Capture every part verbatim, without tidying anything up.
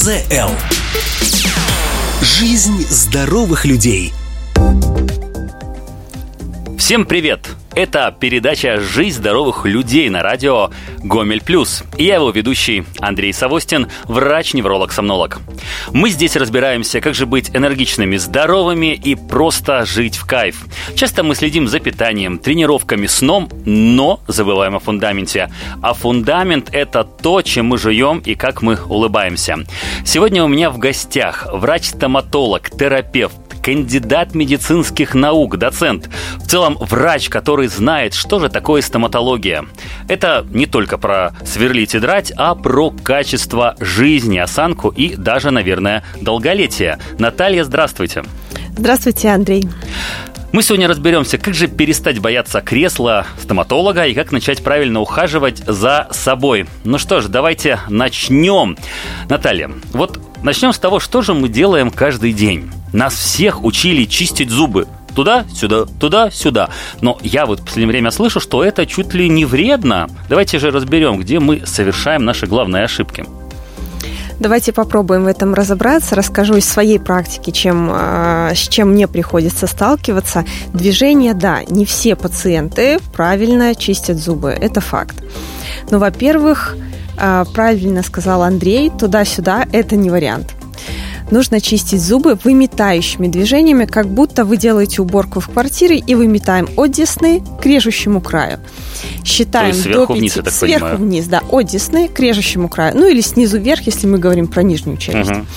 ЗЛ. Жизнь здоровых людей. Всем привет! Это передача «Жизнь здоровых людей» на радио «Гомель Плюс». И я его ведущий Андрей Савостин, врач-невролог-сомнолог. Мы здесь разбираемся, как же быть энергичными, здоровыми и просто жить в кайф. Часто мы следим за питанием, тренировками, сном, но забываем о фундаменте. А фундамент – это то, чем мы живем и как мы улыбаемся. Сегодня у меня в гостях врач-стоматолог, терапевт, кандидат медицинских наук, доцент. В целом врач, который знает, что же такое стоматология. Это не только про сверлить и драть, а про качество жизни, осанку и даже, наверное, долголетие. Наталья, здравствуйте. Здравствуйте, Андрей. Мы сегодня разберемся, как же перестать бояться кресла стоматолога и как начать правильно ухаживать за собой. Ну что ж, давайте начнем. Наталья, вот начнем с того, что же мы делаем каждый день. Нас всех учили чистить зубы. Туда-сюда, туда-сюда. Но я вот в последнее время слышу, что это чуть ли не вредно. Давайте же разберем, где мы совершаем наши главные ошибки. Давайте попробуем в этом разобраться. Расскажу из своей практики, чем, с чем мне приходится сталкиваться. Движение, да, не все пациенты правильно чистят зубы. Это факт. Но, во-первых, правильно сказал Андрей, туда-сюда – это не вариант. Нужно чистить зубы выметающими движениями, как будто вы делаете уборку в квартире, и выметаем от десны к режущему краю. Считаем То есть сверху до пяти, вниз, я так сверху понимаю. вниз, да, от десны к режущему краю. Ну или снизу вверх, если мы говорим про нижнюю челюсть. Угу.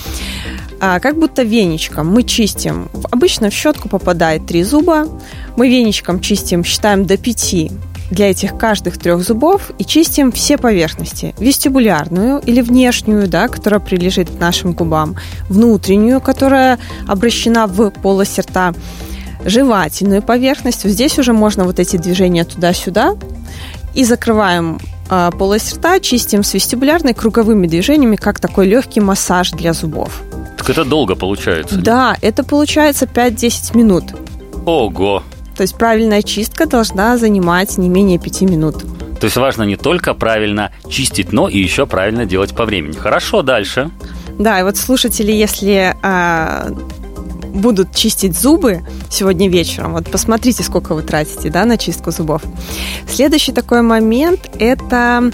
А, как будто веничком мы чистим. Обычно в щетку попадает три зуба. Мы веничком чистим, считаем до пяти. Для этих каждых трех зубов и чистим все поверхности. Вестибулярную или внешнюю, да, которая прилежит к нашим губам, внутреннюю, которая обращена в полость рта, жевательную поверхность. Здесь уже можно вот эти движения туда-сюда. И закрываем э, полость рта, чистим с вестибулярной круговыми движениями, как такой легкий массаж для зубов. Так это долго получается? Да, это получается пять-десять минут. Ого! То есть правильная чистка должна занимать не менее пяти минут. То есть важно не только правильно чистить, но и еще правильно делать по времени. Хорошо, дальше. Да, и вот слушатели, если а, будут чистить зубы сегодня вечером, вот посмотрите, сколько вы тратите, да, на чистку зубов. Следующий такой момент – это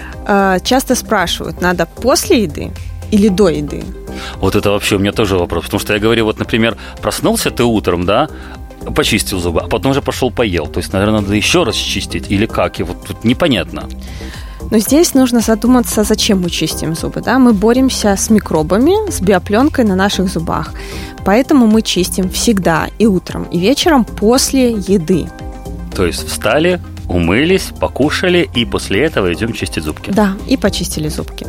а, часто спрашивают, надо после еды или до еды? Вот это вообще у меня тоже вопрос. Потому что я говорю, вот, например, проснулся ты утром, да, почистил зубы, а потом уже пошел поел. То есть, наверное, надо еще раз чистить или как? И вот тут непонятно. Но здесь нужно задуматься, зачем мы чистим зубы. Да? Мы боремся с микробами, с биопленкой на наших зубах. Поэтому мы чистим всегда и утром, и вечером после еды. То есть встали, умылись, покушали, и после этого идем чистить зубки. Да, и почистили зубки.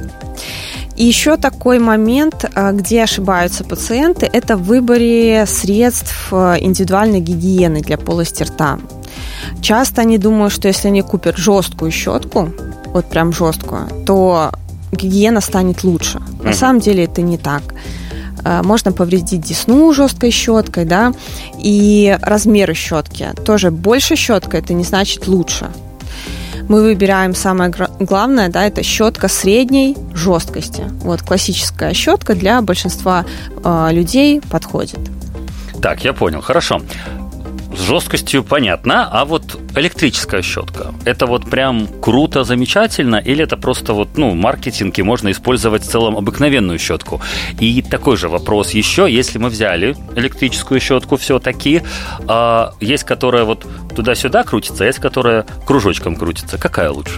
И еще такой момент, где ошибаются пациенты, это в выборе средств индивидуальной гигиены для полости рта. Часто они думают, что если они купят жесткую щетку, вот прям жесткую, то гигиена станет лучше. На mm-hmm. самом деле это не так. Можно повредить десну жесткой щеткой, да, и размеры щетки. Тоже больше щетка, это не значит лучше. Мы выбираем самое главное, да, это щетка средней жесткости. Вот классическая щетка для большинства э, людей подходит. Так, я понял, хорошо. С жесткостью понятно, а вот электрическая щетка, это вот прям круто, замечательно, или это просто вот, ну, маркетинг, и можно использовать в целом обыкновенную щетку? И такой же вопрос еще, если мы взяли электрическую щетку все-таки, э, есть которая вот туда-сюда крутится, а есть которая кружочком крутится, какая лучше?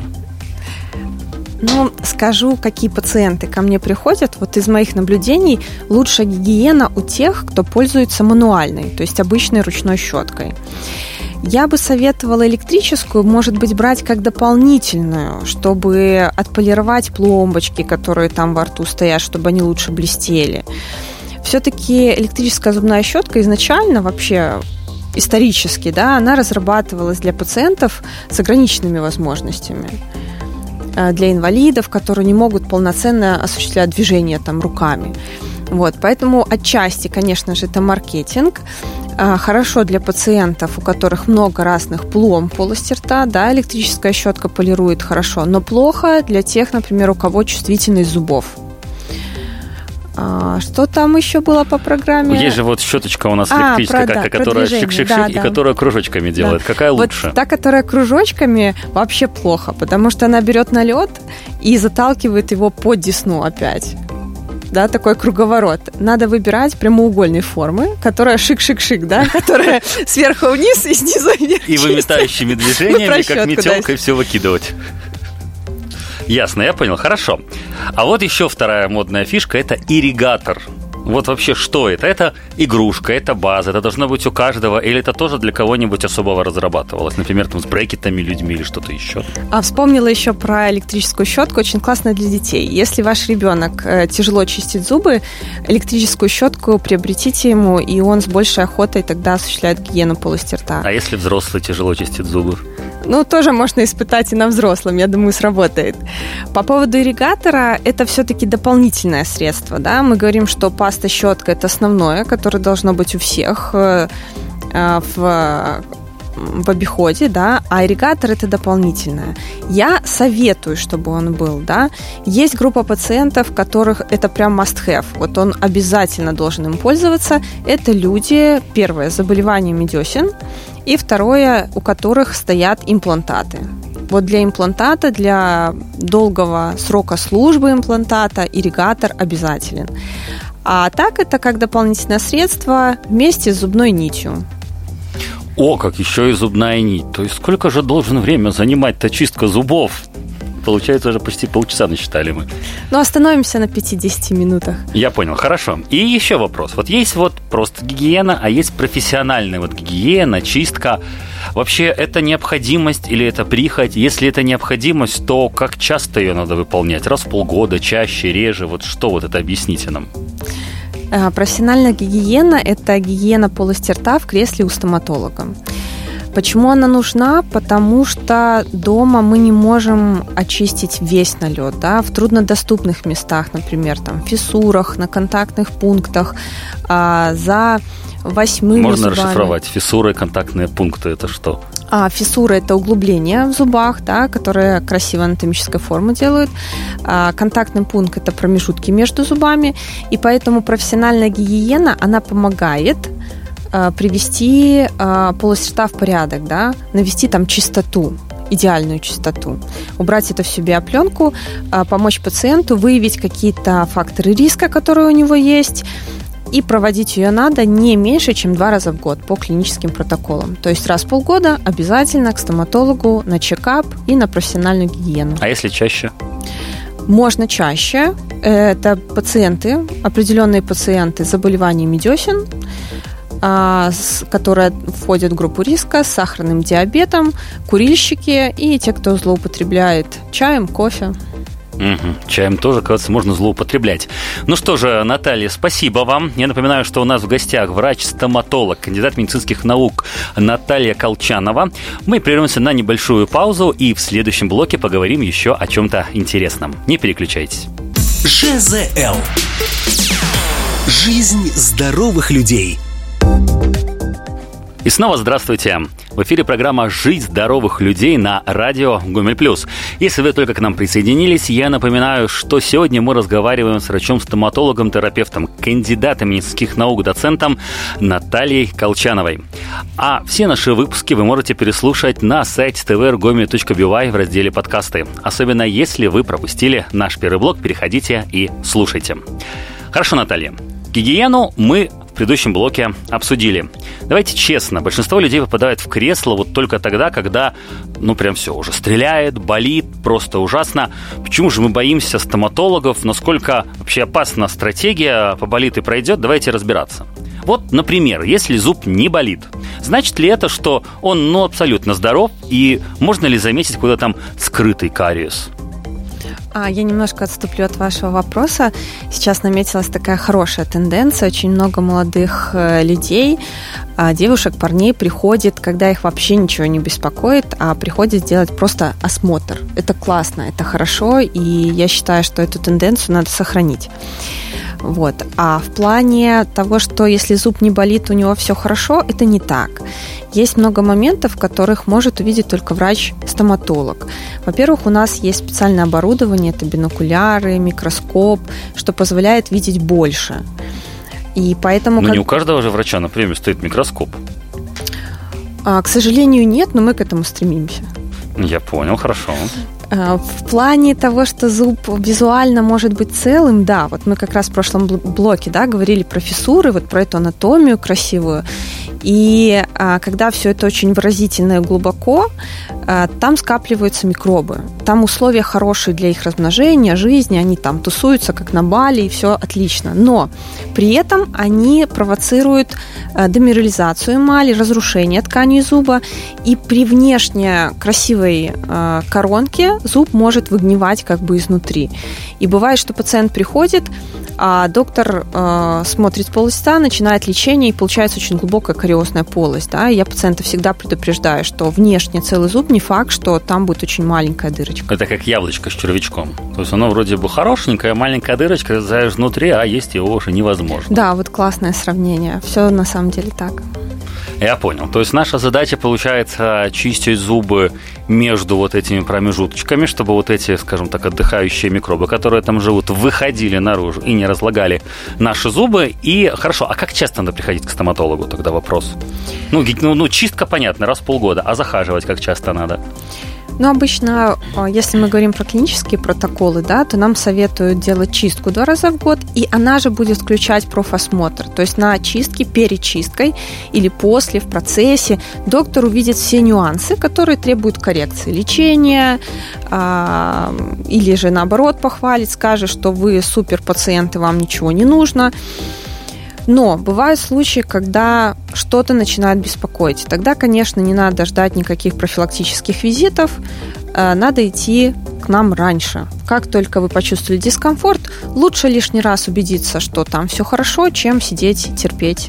Ну, скажу, какие пациенты ко мне приходят. Вот из моих наблюдений лучшая гигиена у тех, кто пользуется мануальной, то есть обычной ручной щеткой. Я бы советовала электрическую, может быть, брать как дополнительную, чтобы отполировать пломбочки, которые там во рту стоят, чтобы они лучше блестели. Все-таки электрическая зубная щетка изначально вообще исторически, да, она разрабатывалась для пациентов с ограниченными возможностями. Для инвалидов, которые не могут полноценно осуществлять движения там, руками. Вот, поэтому отчасти, конечно же, это маркетинг. Хорошо для пациентов, у которых много разных пломб полости рта, да, электрическая щетка полирует хорошо, но плохо для тех, например, у кого чувствительность зубов. А, что там еще было по программе? Есть же вот щеточка у нас электрическая, а, про, да, которая шик-шик-шик, да, и да. которая кружочками делает. Да. Какая лучше? Вот та, которая кружочками, вообще плохо, потому что она берет налет и заталкивает его под десну опять. Да, такой круговорот. Надо выбирать прямоугольной формы, которая шик-шик-шик, да, которая сверху вниз и снизу вверх. И выметающими движениями, как метелкой, все выкидывать. Ясно, я понял, хорошо. А вот еще вторая модная фишка – это ирригатор. Вот вообще что это? Это игрушка, это база, это должно быть у каждого, или это тоже для кого-нибудь особого разрабатывалось? Например, там с брекетами людьми или что-то еще? А вспомнила еще про электрическую щетку, очень классная для детей. Если ваш ребенок э, тяжело чистит зубы, электрическую щетку приобретите ему, и он с большей охотой тогда осуществляет гигиену полости рта. А если взрослый тяжело чистит зубы? Ну, тоже можно испытать и на взрослом, я думаю, сработает. По поводу ирригатора, это все-таки дополнительное средство, да, мы говорим, что паста, щетка – это основное, которое должно быть у всех э, э, в, в обиходе, да, а ирригатор – это дополнительное. Я советую, чтобы он был, да. Есть группа пациентов, которых это прям must-have, вот он обязательно должен им пользоваться. Это люди, первое, с заболеваниями десен, и второе, у которых стоят имплантаты. Вот для имплантата, для долгого срока службы имплантата ирригатор обязателен. А так это как дополнительное средство вместе с зубной нитью. О, как еще и зубная нить. То есть сколько же должен время занимать-то чистка зубов? Получается, уже почти полчаса насчитали мы. Ну, остановимся на пяти-десяти минутах. Я понял, хорошо. И еще вопрос. Вот есть вот просто гигиена, а есть профессиональная вот гигиена, чистка. Вообще, это необходимость или это прихоть? Если это необходимость, то как часто ее надо выполнять? Раз в полгода, чаще, реже? Вот что вот это, объясните нам. Профессиональная гигиена – это гигиена полости рта в кресле у стоматолога. Почему она нужна? Потому что дома мы не можем очистить весь налет, да, в труднодоступных местах, например, там, в фиссурах, на контактных пунктах, а, за восьмыми Можно зубами. расшифровать. Фиссуры, контактные пункты – это что? А, фиссура – это углубление в зубах, да, которые красивой анатомической формы делают. А, контактный пункт – это промежутки между зубами. И поэтому профессиональная гигиена, она помогает привести э, полость рта в порядок, да, навести там чистоту, идеальную чистоту, убрать это всю биопленку, э, помочь пациенту выявить какие-то факторы риска, которые у него есть, и проводить ее надо не меньше, чем два раза в год по клиническим протоколам. То есть раз в полгода обязательно к стоматологу на чекап и на профессиональную гигиену. А если чаще? Можно чаще. Это пациенты, определенные пациенты с заболеваниями десен, которые входят в группу риска, с сахарным диабетом, курильщики и те, кто злоупотребляет чаем, кофе. Угу. Чаем тоже, кажется, можно злоупотреблять. Ну что же, Наталья, спасибо вам. Я напоминаю, что у нас в гостях врач-стоматолог, кандидат медицинских наук Наталья Колчанова. Мы прервемся на небольшую паузу и в следующем блоке поговорим еще о чем-то интересном. Не переключайтесь. ЖЗЛ. Жизнь здоровых людей. И снова здравствуйте. В эфире программа «Жизнь здоровых людей» на радио Гомель Плюс. Если вы только к нам присоединились, я напоминаю, что сегодня мы разговариваем с врачом-стоматологом, терапевтом, кандидатом медицинских наук, доцентом Натальей Колчановой. А все наши выпуски вы можете переслушать на сайте ти ви ар гомель точка би вай в разделе «Подкасты». Особенно если вы пропустили наш первый блог, переходите и слушайте. Хорошо, Наталья. Гигиену мы в предыдущем блоке обсудили. Давайте честно, большинство людей попадают в кресло вот только тогда, когда, ну, прям все, уже стреляет, болит, просто ужасно. Почему же мы боимся стоматологов? Насколько вообще опасна стратегия «поболит и пройдет»? Давайте разбираться. Вот, например, если зуб не болит, значит ли это, что он, ну, абсолютно здоров, и можно ли заметить куда там скрытый кариес? Я немножко отступлю от вашего вопроса. Сейчас наметилась такая хорошая тенденция. Очень много молодых людей, девушек, парней приходит, когда их вообще ничего не беспокоит, а приходит сделать просто осмотр. Это классно, это хорошо, и я считаю, что эту тенденцию надо сохранить. Вот. А в плане того, что если зуб не болит, у него все хорошо, это не так. Есть много моментов, которых может увидеть только врач-стоматолог. Во-первых, у нас есть специальное оборудование, это бинокуляры, микроскоп, что позволяет видеть больше. И поэтому... Но как... не у каждого же врача на приеме стоит микроскоп. А, к сожалению, нет, но мы к этому стремимся. Я понял, хорошо. В плане того, что зуб визуально может быть целым, да, вот мы как раз в прошлом блоке, да, говорили про фиссуры, вот про эту анатомию красивую. И а, когда все это очень выразительно и глубоко, а, там скапливаются микробы. Там условия хорошие для их размножения, жизни, они там тусуются, как на Бали, и все отлично. Но при этом они провоцируют а, деминерализацию эмали, разрушение тканей зуба, и при внешне красивой а, коронке зуб может выгнивать как бы изнутри. И бывает, что пациент приходит, а доктор э, смотрит полость рта, начинает лечение, и получается очень глубокая кариозная полость. Да? И я пациента всегда предупреждаю, что внешне целый зуб не факт, что там будет очень маленькая дырочка. Это как яблочко с червячком. То есть оно вроде бы хорошенькое, маленькая дырочка, знаешь, внутри, а есть его уже невозможно. Да, вот классное сравнение. Все на самом деле так. Я понял. То есть наша задача, получается, чистить зубы между вот этими промежуточками, чтобы вот эти, скажем так, отдыхающие микробы, которые там живут, выходили наружу и не разлагали наши зубы. И хорошо, а как часто надо приходить к стоматологу? Тогда вопрос. Ну, ну, ну чистка, понятно, раз в полгода. А захаживать как часто надо? Ну, обычно, если мы говорим про клинические протоколы, да, то нам советуют делать чистку два раза в год, и она же будет включать профосмотр. То есть на чистке, перед чисткой или после, в процессе доктор увидит все нюансы, которые требуют коррекции, лечения, а, или же наоборот похвалит, скажет, что вы супер пациент и вам ничего не нужно. Но бывают случаи, когда что-то начинает беспокоить. Тогда, конечно, не надо ждать никаких профилактических визитов, надо идти к нам раньше. Как только вы почувствовали дискомфорт, лучше лишний раз убедиться, что там все хорошо, чем сидеть и терпеть.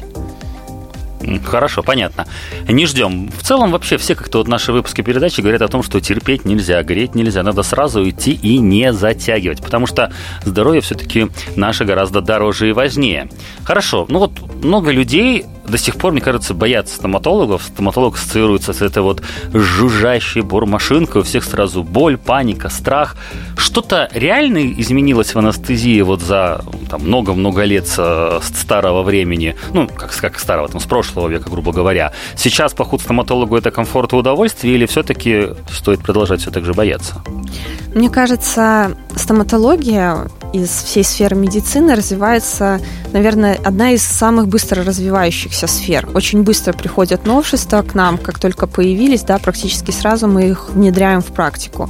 Хорошо, понятно. Не ждем. В целом вообще все как-то вот наши выпуски передачи говорят о том, что терпеть нельзя, гореть нельзя. Надо сразу идти и не затягивать, потому что здоровье все-таки наше гораздо дороже и важнее. Хорошо, ну вот много людей до сих пор, мне кажется, боятся стоматологов. Стоматолог ассоциируется с этой вот жужжащей бормашинкой. У всех сразу боль, паника, страх. Что-то реально изменилось в анестезии вот за там, много-много лет с старого времени? Ну, как, как старого, там, с прошлого века, грубо говоря. Сейчас поход к стоматологу – это комфорт и удовольствие, или все-таки стоит продолжать все так же бояться? Мне кажется, стоматология из всей сферы медицины развивается, наверное, одна из самых быстро развивающихся сфер. Очень быстро приходят новшества к нам, как только появились, да, практически сразу мы их внедряем в практику.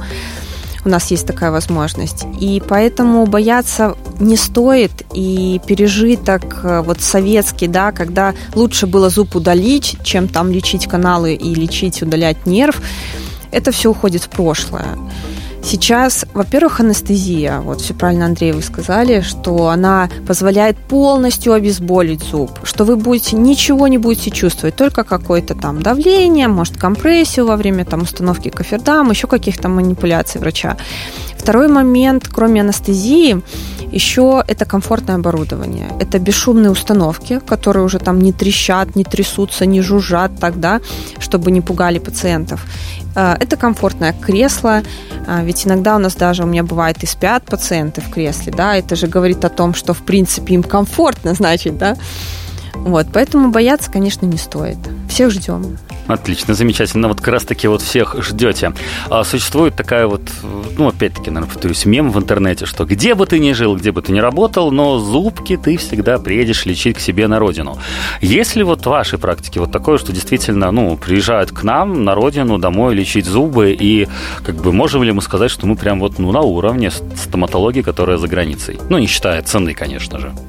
У нас есть такая возможность. И поэтому бояться не стоит. И пережиток вот советский, да, когда лучше было зуб удалить, чем там лечить каналы и лечить, удалять нерв, это все уходит в прошлое. Сейчас, во-первых, анестезия, вот все правильно, Андрей, вы сказали, что она позволяет полностью обезболить зуб, что вы будете ничего не будете чувствовать, только какое-то там давление, может, компрессию во время там установки кофердама, еще каких-то манипуляций врача. Второй момент, кроме анестезии, еще это комфортное оборудование. Это бесшумные установки, которые уже там не трещат, не трясутся, не жужжат тогда, чтобы не пугали пациентов. Это комфортное кресло, ведь иногда у нас даже, у меня бывает, и спят пациенты в кресле, да, это же говорит о том, что, в принципе, им комфортно, значит, да. Вот, поэтому бояться, конечно, не стоит. Всех ждем. Отлично, замечательно. Вот как раз-таки вот всех ждете. А существует такая вот, ну, опять-таки, наверное, повторюсь, мем в интернете, что где бы ты ни жил, где бы ты ни работал, но зубки ты всегда приедешь лечить к себе на родину. Есть ли вот в вашей практике вот такое, что действительно, ну, приезжают к нам на родину, домой лечить зубы, и как бы можем ли мы сказать, что мы прям вот, ну, на уровне стоматологии, которая за границей? Ну, не считая цены, конечно же.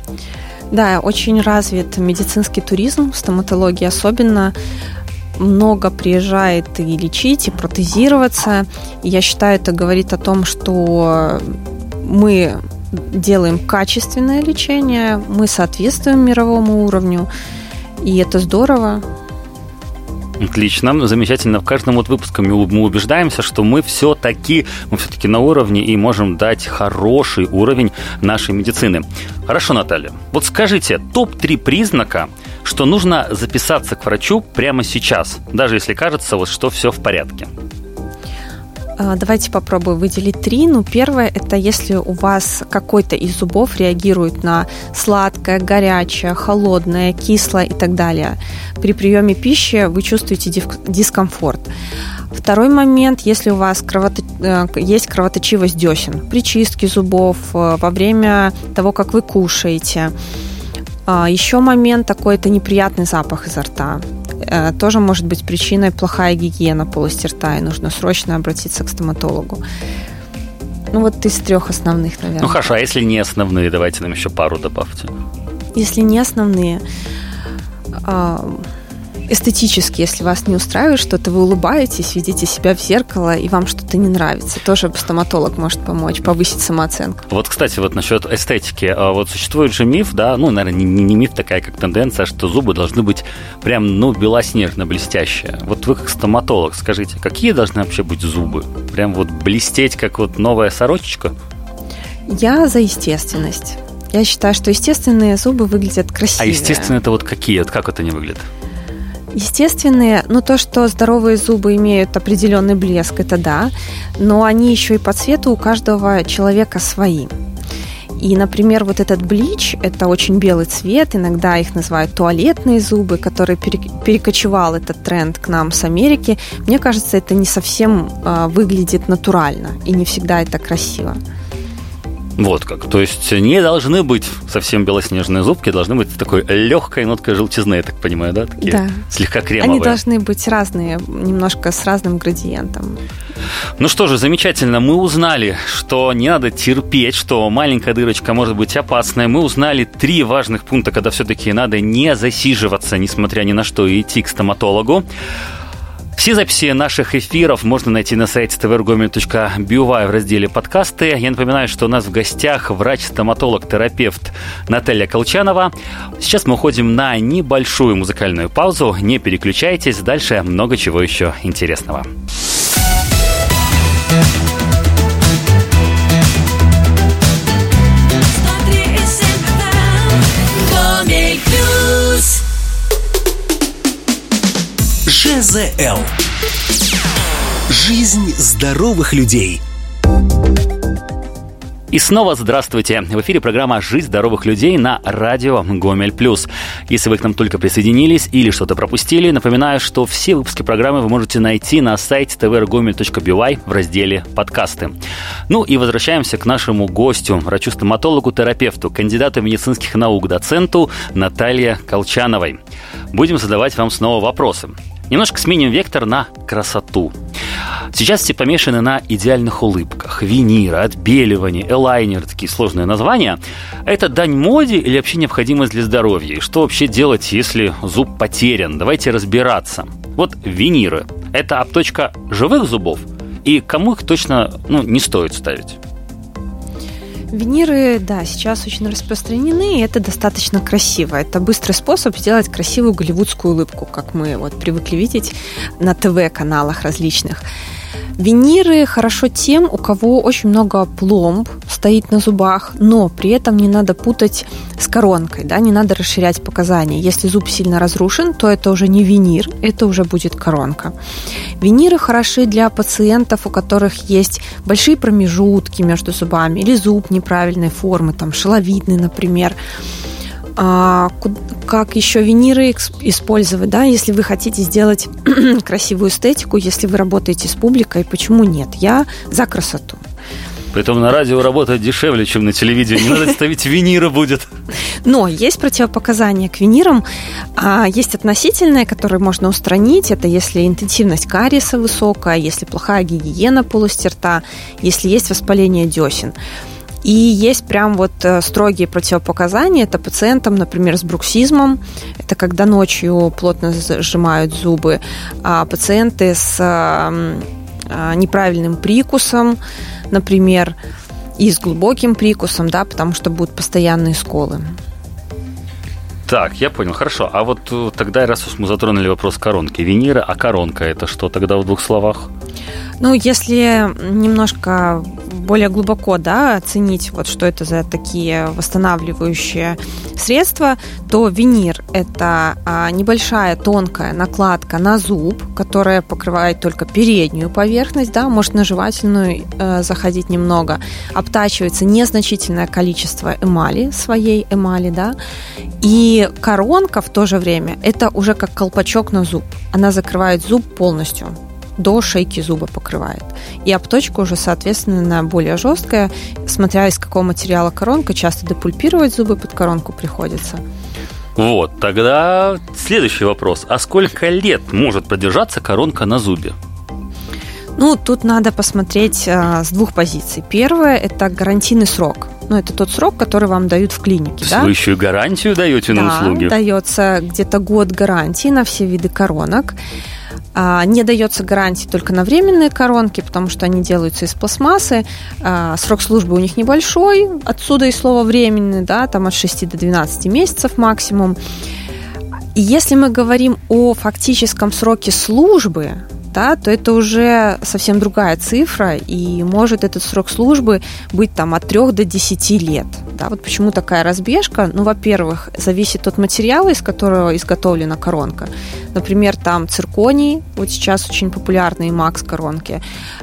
Да, очень развит медицинский туризм, стоматология особенно. Много приезжает и лечить, и протезироваться. И я считаю, это говорит о том, что мы делаем качественное лечение, мы соответствуем мировому уровню, и это здорово. Отлично, замечательно. В каждом вот выпуске мы убеждаемся, что мы все-таки, мы все-таки на уровне и можем дать хороший уровень нашей медицины. Хорошо, Наталья. Вот скажите, топ три признака, что нужно записаться к врачу прямо сейчас, даже если кажется, вот, что все в порядке. Давайте попробую выделить три. Ну, первое, это если у вас какой-то из зубов реагирует на сладкое, горячее, холодное, кислое и так далее. При приеме пищи вы чувствуете дискомфорт. Второй момент, если у вас кровото... есть кровоточивость десен при чистке зубов, во время того, как вы кушаете. Еще момент такой, это неприятный запах изо рта. Тоже может быть причиной плохая гигиена полости рта, и нужно срочно обратиться к стоматологу. Ну, вот из трех основных, наверное. Ну, хорошо, а если не основные, давайте нам еще пару добавьте. Если не основные, эстетически, если вас не устраивает что-то, вы улыбаетесь, видите себя в зеркало, и вам что-то не нравится. Тоже стоматолог может помочь, повысить самооценку. Вот, кстати, вот насчет эстетики. Вот существует же миф, да, ну, наверное, не, не миф, такая как тенденция, что зубы должны быть прям, ну, белоснежно-блестящие. Вот вы как стоматолог скажите, какие должны вообще быть зубы? Прям вот блестеть, как вот новая сорочечка? Я за естественность. Я считаю, что естественные зубы выглядят красивее. А естественно это вот какие? Вот как это не выглядит? Естественные, ну то, что здоровые зубы имеют определенный блеск, это да, но они еще и по цвету у каждого человека свои. И, например, вот этот блич, это очень белый цвет, иногда их называют туалетные зубы, который перекочевал этот тренд к нам с Америки. Мне кажется, это не совсем э, выглядит натурально, и не всегда это красиво. Вот как. То есть не должны быть совсем белоснежные зубки, должны быть с такой легкой ноткой желтизны, я так понимаю, да? Такие да. Слегка кремовые. Они должны быть разные, немножко с разным градиентом. Ну что же, замечательно. Мы узнали, что не надо терпеть, что маленькая дырочка может быть опасной. Мы узнали три важных пункта, когда все-таки надо не засиживаться, несмотря ни на что, и идти к стоматологу. Все записи наших эфиров можно найти на сайте тэ вэ эр гомель точка би уай в разделе «Подкасты». Я напоминаю, что у нас в гостях врач-стоматолог-терапевт Наталья Колчанова. Сейчас мы уходим на небольшую музыкальную паузу. Не переключайтесь, дальше много чего еще интересного. жэ зэ эл. Жизнь здоровых людей. И снова здравствуйте. В эфире программа «Жизнь здоровых людей» на радио Гомель Плюс. Если вы к нам только присоединились или что-то пропустили, напоминаю, что все выпуски программы вы можете найти на сайте тэ вэ эр гомель точка би уай в разделе «Подкасты». Ну и возвращаемся к нашему гостю, врачу-стоматологу, терапевту, кандидату медицинских наук, доценту Наталье Колчановой. Будем задавать вам снова вопросы. Немножко сменим вектор на красоту. Сейчас все помешаны на идеальных улыбках, виниры, отбеливание, элайнер, такие сложные названия. Это дань моде или вообще необходимость для здоровья? И что вообще делать, если зуб потерян? Давайте разбираться. Вот виниры – это обточка живых зубов? И кому их точно ну, не стоит ставить? Виниры, да, сейчас очень распространены, и это достаточно красиво. Это быстрый способ сделать красивую голливудскую улыбку, как мы вот привыкли видеть на ТВ-каналах различных. Виниры хорошо тем, у кого очень много пломб стоит на зубах, но при этом не надо путать с коронкой, да, не надо расширять показания. Если зуб сильно разрушен, то это уже не винир, это уже будет коронка. Виниры хороши для пациентов, у которых есть большие промежутки между зубами или зуб неправильной формы, там шиловидный, например. А, как еще виниры использовать, да, если вы хотите сделать красивую эстетику, если вы работаете с публикой, почему нет? Я за красоту. Поэтому на радио работать дешевле, чем на телевидении. Не надо ставить виниры будет. Но есть противопоказания к винирам. Есть относительные, которые можно устранить. Это если интенсивность кариеса высокая, если плохая гигиена полости рта, если есть воспаление десен. И есть прям вот строгие противопоказания. Это пациентам, например, с бруксизмом. Это когда ночью плотно сжимают зубы. А пациенты с неправильным прикусом, например, и с глубоким прикусом, да, потому что будут постоянные сколы. Так, я понял, хорошо. А вот тогда, раз уж мы затронули вопрос коронки, виниры, а коронка это что тогда в двух словах? Ну, если немножко более глубоко, да, оценить, вот что это за такие восстанавливающие средства, то винир – это а, небольшая тонкая накладка на зуб, которая покрывает только переднюю поверхность, да, может на жевательную э, заходить немного, обтачивается незначительное количество эмали, своей эмали, да, и коронка в то же время – это уже как колпачок на зуб, она закрывает зуб полностью, до шейки зуба покрывает. И обточка уже, соответственно, более жесткая, смотря из какого материала коронка, часто депульпировать зубы под коронку приходится. Вот, тогда следующий вопрос. А сколько лет может продержаться коронка на зубе? Ну, тут надо посмотреть а, с двух позиций. Первое – это гарантийный срок. Ну, это тот срок, который вам дают в клинике, да? Вы еще и гарантию даете на да, услуги? Да, дается где-то год гарантии на все виды коронок. Не дается гарантии только на временные коронки, потому что они делаются из пластмассы. Срок службы у них небольшой, отсюда и слово временный, да, там от шести до двенадцати месяцев максимум. И если мы говорим о фактическом сроке службы, да, то это уже совсем другая цифра, и может этот срок службы быть там от трёх до десяти лет. Да, вот почему такая разбежка? Ну, во-первых, зависит от материала, из которого изготовлена коронка. Например, там цирконий, вот сейчас очень популярны и макс-коронки,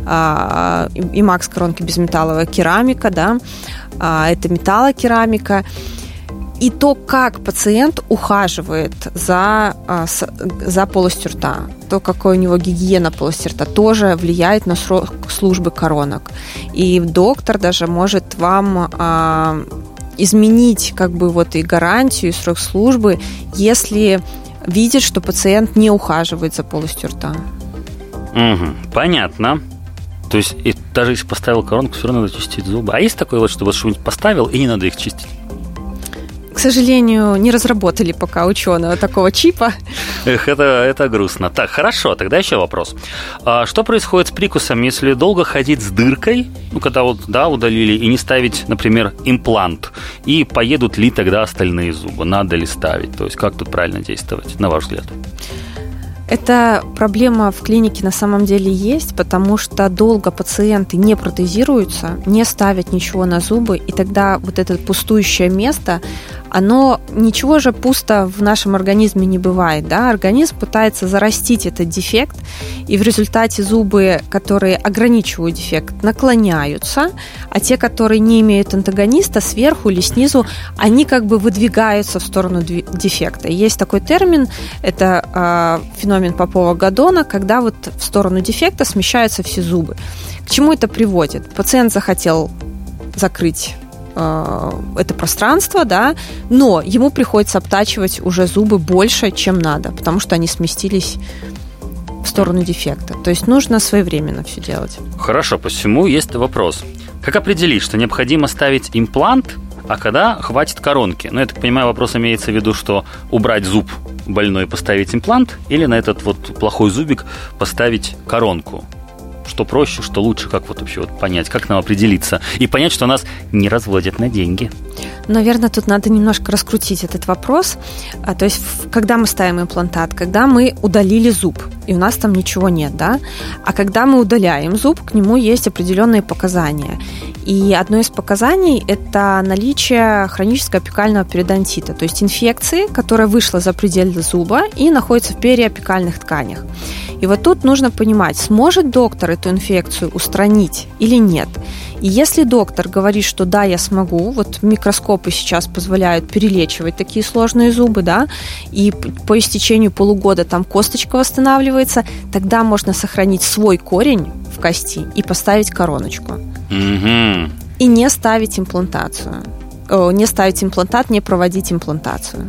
и макс-коронки безметалловая керамика, да, это металлокерамика. И то, как пациент ухаживает за, за полостью рта, то, какой у него гигиена полости рта, тоже влияет на срок службы коронок. И доктор даже может вам а, изменить как бы вот и гарантию, и срок службы, если видит, что пациент не ухаживает за полостью рта. Угу, понятно. То есть и даже если поставил коронку, все равно надо чистить зубы. А есть такое вот, что вот что-нибудь поставил, и не надо их чистить? К сожалению, не разработали пока ученого такого чипа. Эх, это, это грустно. Так, хорошо, тогда еще вопрос. А что происходит с прикусом, если долго ходить с дыркой, ну, когда вот, да, удалили, и не ставить, например, имплант? И поедут ли тогда остальные зубы? Надо ли ставить? То есть как тут правильно действовать, на ваш взгляд? Эта проблема в клинике на самом деле есть, потому что долго пациенты не протезируются, не ставят ничего на зубы, и тогда вот это пустующее место, оно ничего же пусто в нашем организме не бывает, да? Организм пытается зарастить этот дефект, и в результате зубы, которые ограничивают дефект, наклоняются, а те, которые не имеют антагониста, сверху или снизу, они как бы выдвигаются в сторону дефекта. И есть такой термин, это э, феномен Попова-Гадона, когда вот в сторону дефекта смещаются все зубы. К чему это приводит? Пациент захотел закрыть это пространство, да, но ему приходится обтачивать уже зубы больше, чем надо, потому что они сместились в сторону дефекта. То есть нужно своевременно все делать. Хорошо, посему есть вопрос. Как определить, что необходимо ставить имплант, а когда хватит коронки? Ну, я так понимаю, вопрос имеется в виду, что убрать зуб больной и поставить имплант, или на этот вот плохой зубик поставить коронку? Что проще, что лучше, как вот вообще вот понять, как нам определиться и понять, что нас не разводят на деньги? Наверное, тут надо немножко раскрутить этот вопрос. То есть, когда мы ставим имплантат, когда мы удалили зуб, и у нас там ничего нет, да? А когда мы удаляем зуб, к нему есть определенные показания. И одно из показаний – это наличие хронического апикального периодонтита, то есть инфекции, которая вышла за пределы зуба и находится в периапикальных тканях. И вот тут нужно понимать, сможет доктор эту инфекцию устранить или нет. И если доктор говорит, что да, я смогу, вот микроскопы сейчас позволяют перелечивать такие сложные зубы, да, и по истечению полугода там косточка восстанавливается, тогда можно сохранить свой корень в кости и поставить короночку. Mm-hmm. И не ставить имплантацию. О, не ставить имплантат, не проводить имплантацию.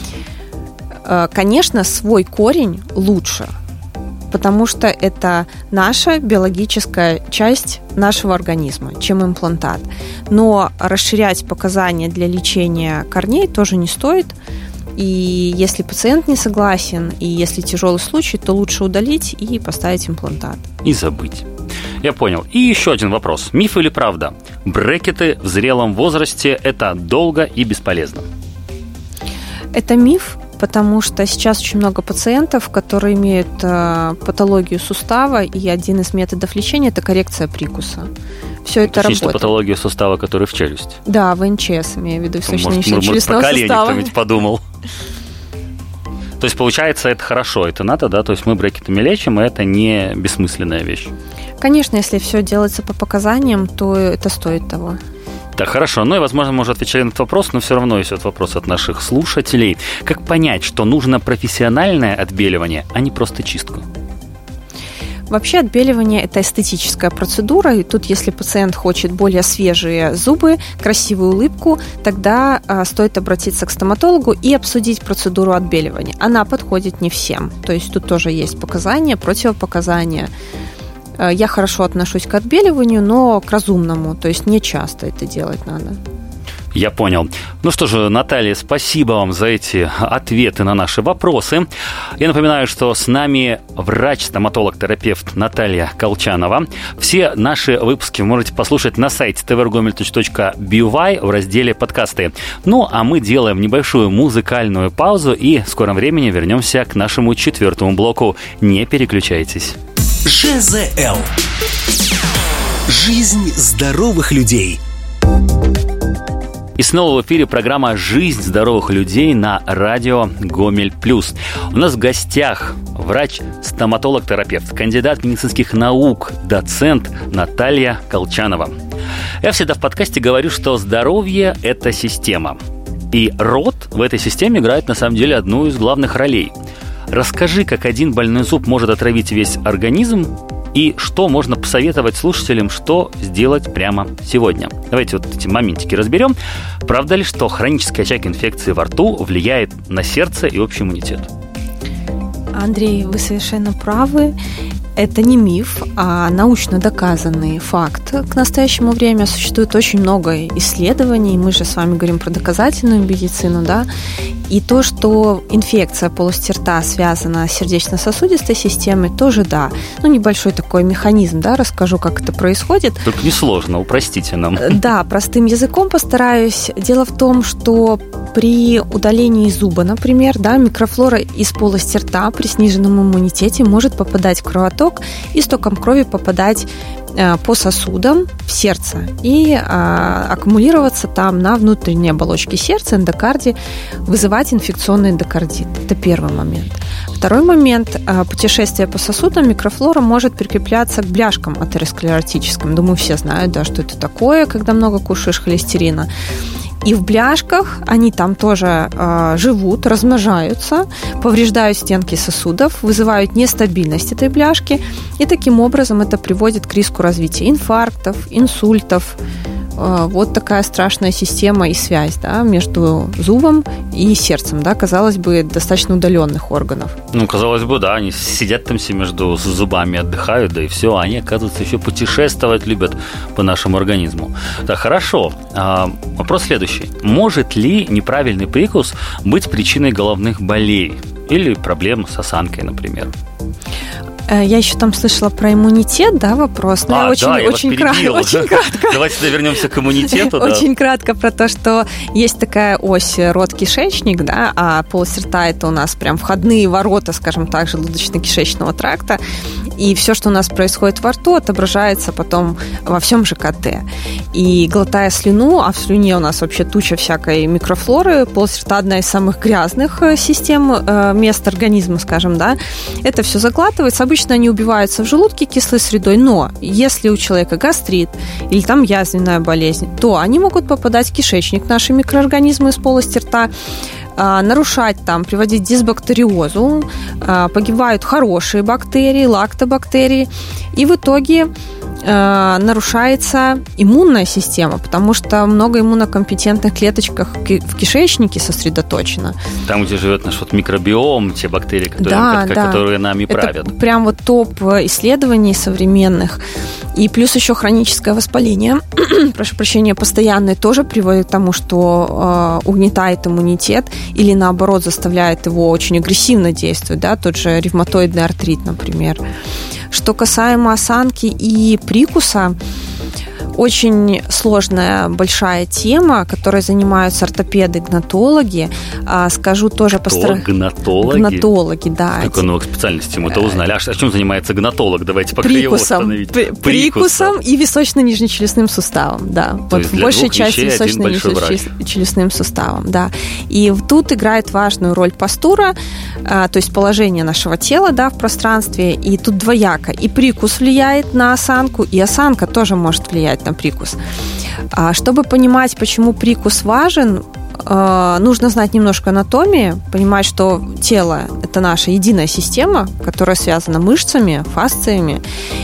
Конечно, свой корень лучше, потому что это наша биологическая часть нашего организма, чем имплантат. Но расширять показания для лечения корней тоже не стоит. И если пациент не согласен, и если тяжелый случай, то лучше удалить и поставить имплантат. И забыть. Я понял. И еще один вопрос. Миф или правда? Брекеты в зрелом возрасте – это долго и бесполезно? Это миф, потому что сейчас очень много пациентов, которые имеют э, патологию сустава, и один из методов лечения – это коррекция прикуса. Все это работает. Чисто патология сустава, который в челюсть. Да, в эн че эс, имею в виду, височно-челюстного сустава. Может, про колени сустава. кто-нибудь подумал. То есть, получается, это хорошо, это надо, да? То есть мы брекетами лечим, и это не бессмысленная вещь. Конечно, если все делается по показаниям, то это стоит того. Так, хорошо. Ну и, возможно, мы уже отвечали на этот вопрос, но все равно есть вот вопрос от наших слушателей. Как понять, что нужно профессиональное отбеливание, а не просто чистку? Вообще отбеливание – это эстетическая процедура, и тут, если пациент хочет более свежие зубы, красивую улыбку, тогда а, стоит обратиться к стоматологу и обсудить процедуру отбеливания. Она подходит не всем, то есть тут тоже есть показания, противопоказания. Я хорошо отношусь к отбеливанию, но к разумному, то есть не часто это делать надо. Я понял. Ну что же, Наталья, спасибо вам за эти ответы на наши вопросы. Я напоминаю, что с нами врач-стоматолог-терапевт Наталья Колчанова. Все наши выпуски вы можете послушать на сайте ти ви ар гомель точка би вай в разделе «Подкасты». Ну, а мы делаем небольшую музыкальную паузу и в скором времени вернемся к нашему четвертому блоку. Не переключайтесь. жэ зэ эл. Жизнь здоровых людей. И снова в эфире программа «Жизнь здоровых людей» на радио Гомель Плюс. У нас в гостях врач-стоматолог-терапевт, кандидат медицинских наук, доцент Наталья Колчанова. Я всегда в подкасте говорю, что здоровье – это система. И рот в этой системе играет на самом деле одну из главных ролей. Расскажи, как один больной зуб может отравить весь организм, и что можно посоветовать слушателям, что сделать прямо сегодня. Давайте вот эти моментики разберем. Правда ли, что хронический очаг инфекции во рту влияет на сердце и общий иммунитет? Андрей, вы совершенно правы. Это не миф, а научно доказанный факт. К настоящему времени существует очень много исследований. Мы же с вами говорим про доказательную медицину, да. И то, что инфекция полости рта связана с сердечно-сосудистой системой, тоже да. Ну, небольшой такой механизм, да, расскажу, как это происходит. Только несложно, упростите нам. Да, простым языком постараюсь. Дело в том, что при удалении зуба, например, да, микрофлора из полости рта при сниженном иммунитете может попадать в кровоток и с током крови попадать э, по сосудам в сердце и э, аккумулироваться там на внутренней оболочке сердца, эндокарде, вызывать инфекционный эндокардит. Это первый момент. Второй момент. Э, путешествие по сосудам микрофлора может прикрепляться к бляшкам атеросклеротическим. Думаю, все знают, да, что это такое, когда много кушаешь холестерина. И в бляшках они там тоже э, живут, размножаются, повреждают стенки сосудов, вызывают нестабильность этой бляшки. И таким образом это приводит к риску развития инфарктов, инсультов. Э, вот такая страшная система и связь, да, между зубом и сердцем, да, казалось бы, достаточно удаленных органов. Ну, казалось бы, да, они сидят там все между зубами, отдыхают, да и все, а они, оказывается, еще путешествовать любят по нашему организму. Так, хорошо. А, вопрос следующий. Может ли неправильный прикус быть причиной головных болей или проблем с осанкой, например? Я еще там слышала про иммунитет, да, вопрос. Но а, я очень, да, я очень, вас кра- очень кратко. Давайте вернемся к иммунитету. Очень кратко про то, что есть такая ось рот-кишечник, да, а полость рта – это у нас прям входные ворота, скажем так, желудочно-кишечного тракта. И все, что у нас происходит во рту, отображается потом во всем жэ ка тэ. И глотая слюну, а в слюне у нас вообще туча всякой микрофлоры, полость рта – одна из самых грязных систем, мест организма, скажем, да, это все заглатывается. Обычно они убиваются в желудке кислой средой, но если у человека гастрит или там язвенная болезнь, то они могут попадать в кишечник, наши микроорганизмы из полости рта, нарушать там, приводить к дисбактериозу, погибают хорошие бактерии, лактобактерии, и в итоге нарушается иммунная система, потому что много иммунокомпетентных клеточек в кишечнике сосредоточено. Там, где живет наш вот микробиом, те бактерии, которые, да, как, да. которые нами правят. Это прям вот топ исследований современных. И плюс еще хроническое воспаление, прошу прощения, постоянное, тоже приводит к тому, что э, угнетает иммунитет или, наоборот, заставляет его очень агрессивно действовать, да, тот же ревматоидный артрит, например. Что касаемо осанки и прикуса, очень сложная, большая тема, которой занимаются ортопеды, гнатологи. Скажу тоже по стороне... Гнатологи? Гнатологи, да. Какой новой специальности мы-то узнали. А чем занимается гнатолог? Давайте пока его установить. Прикусом. Прикусом и висно-нижнечелюстным суставом, да. То вот большая часть висно-нижнечелюстным суставом, да. И тут играет важную роль постура, то есть положение нашего тела, да, в пространстве. И тут двояко. И прикус влияет на осанку, и осанка тоже может влиять на прикус. Чтобы понимать, почему прикус важен, нужно знать немножко анатомии, понимать, что тело – это наша единая система, которая связана мышцами, фасциями.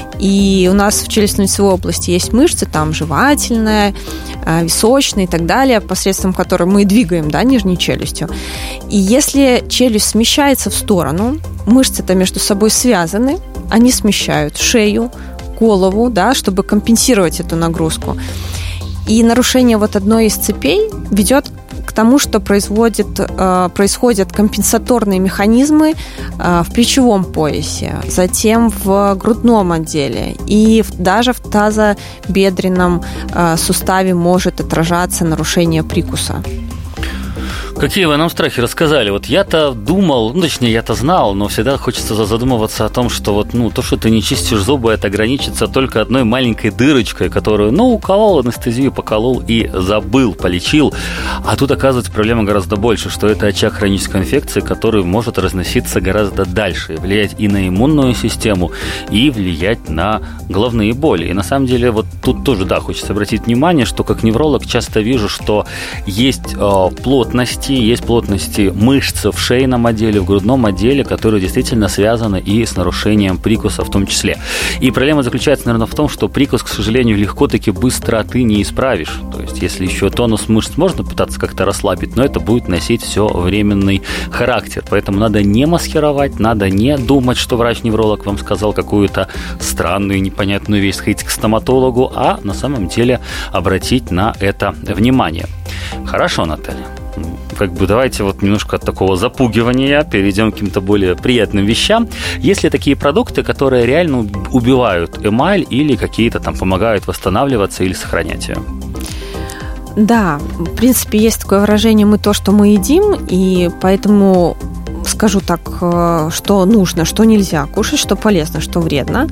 И у нас в челюстно-лицевой области есть мышцы, там жевательная, височная и так далее, посредством которой мы двигаем, да, нижней челюстью. И если челюсть смещается в сторону, мышцы-то между собой связаны, они смещают шею, голову, да, чтобы компенсировать эту нагрузку. И нарушение вот одной из цепей ведет к тому, что производит, э, происходят компенсаторные механизмы э, в плечевом поясе, затем в грудном отделе и в, даже в тазобедренном э, суставе может отражаться нарушение прикуса. Какие вы нам страхи рассказали? Вот я-то думал, ну, точнее, я-то знал, но всегда хочется задумываться о том, что вот, ну, то, что ты не чистишь зубы, это ограничится только одной маленькой дырочкой, которую, ну, уколол, анестезию поколол и забыл, полечил. А тут, оказывается, проблема гораздо больше, что это очаг хронической инфекции, который может разноситься гораздо дальше, влиять и на иммунную систему, и влиять на головные боли. И на самом деле, вот тут тоже, да, хочется обратить внимание, что как невролог часто вижу, что есть э, плотности, есть плотности мышц в шейном отделе, в грудном отделе, которые действительно связаны и с нарушением прикуса в том числе. И проблема заключается, наверное, в том, что прикус, к сожалению, легко-таки быстро ты не исправишь. То есть, если еще тонус мышц можно пытаться как-то расслабить, но это будет носить все временный характер. Поэтому надо не маскировать, надо не думать, что врач-невролог вам сказал какую-то странную, непонятную вещь, сходить к стоматологу, а на самом деле обратить на это внимание. Хорошо, Наталья. Как бы давайте вот немножко от такого запугивания перейдем к каким-то более приятным вещам. Есть ли такие продукты, которые реально убивают эмаль или какие-то там помогают восстанавливаться или сохранять ее? Да, в принципе, есть такое выражение «мы то, что мы едим», и поэтому скажу так, что нужно, что нельзя кушать, что полезно, что вредно.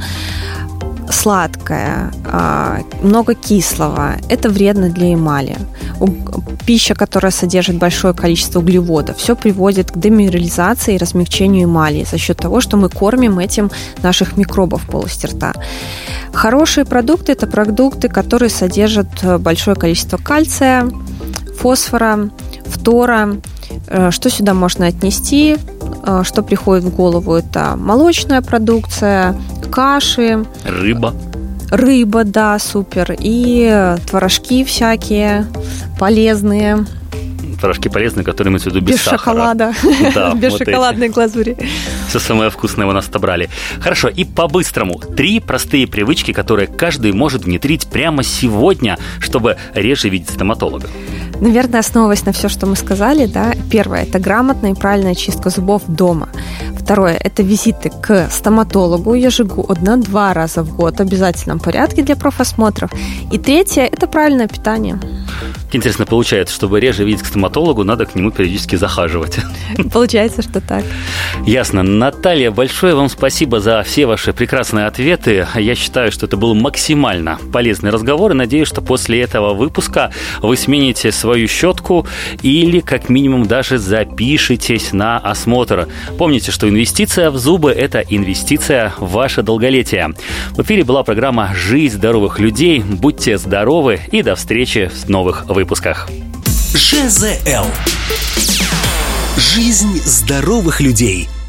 Сладкое, много кислого – это вредно для эмали. Пища, которая содержит большое количество углеводов, все приводит к деминерализации и размягчению эмали за счет того, что мы кормим этим наших микробов в полости рта. Хорошие продукты – это продукты, которые содержат большое количество кальция, фосфора, фтора. Что сюда можно отнести? Что приходит в голову? Это молочная продукция, каши. Рыба. Рыба, да, супер. И творожки всякие полезные. Творожки полезные, которые мы в виду без, без сахара. Шоколада. Да, без вот шоколадной эти. Глазури. Все самое вкусное у нас отобрали. Хорошо, и по-быстрому. Три простые привычки, которые каждый может внедрить прямо сегодня, чтобы реже видеть стоматолога. Наверное, основываясь на все, что мы сказали, да, первое – это грамотная и правильная чистка зубов дома. Второе – это визиты к стоматологу ежегодно, два раза в год в обязательном порядке для профосмотров. И третье – это правильное питание. Интересно, получается, чтобы реже видеть к стоматологу, надо к нему периодически захаживать. Получается, что так. Ясно. Наталья, большое вам спасибо за все ваши прекрасные ответы. Я считаю, что это был максимально полезный разговор, и надеюсь, что после этого выпуска вы смените свою щетку или, как минимум, даже запишитесь на осмотр. Помните, что инвестиция в зубы – это инвестиция в ваше долголетие. В эфире была программа «Жизнь здоровых людей». Будьте здоровы и до встречи в новых выпусках. ЖЗЛ. Жизнь здоровых людей.